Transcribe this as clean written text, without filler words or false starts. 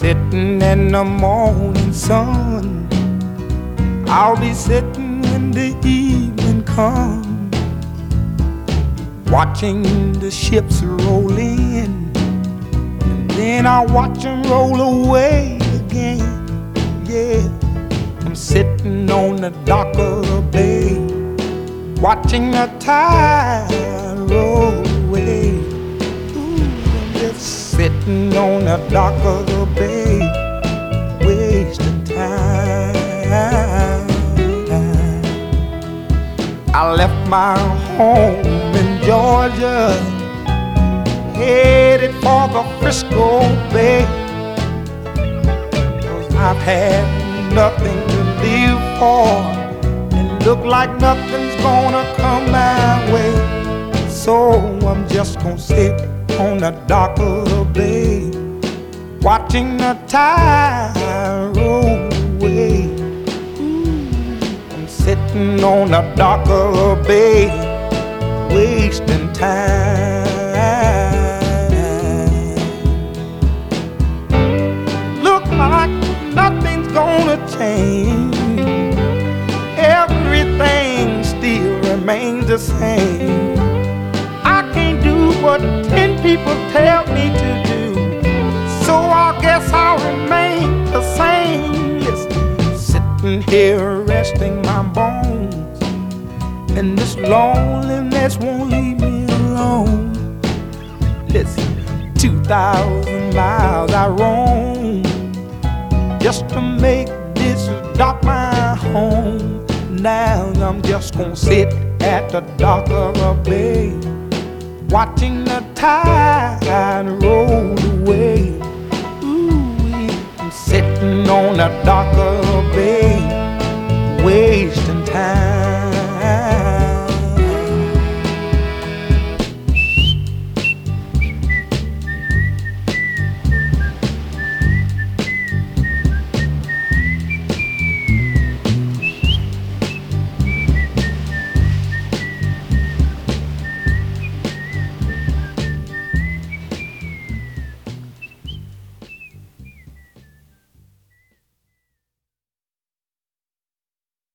sitting in the morning sun. I'll be sitting when the evening comes, watching the ships roll in, and then I'll watch them roll away again. Yeah, I'm sitting on the dock of the bay, watching the tide roll away. Ooh, I'm just sitting on the dock of the bay, wasting time. I left my home in Georgia, headed for the Frisco Bay, 'cause I've had nothing to live for, and look like nothing's gonna come my way. So I'm just gonna sit on the dock of the bay, watching the tide roll away. I'm sitting on the dock of the bay, wasting time. Look like nothing's gonna change, everything still remains the same. I can't do what 10 people tell me to do, so I guess I'll remain the same. Listen, sitting here resting my bones, and this loneliness won't leave me alone. Listen, 2,000 miles I roam just to make this dock my home. Now I'm just gonna sit at the dock of the bay, watching the tide roll away. Ooh, I'm sitting on the dock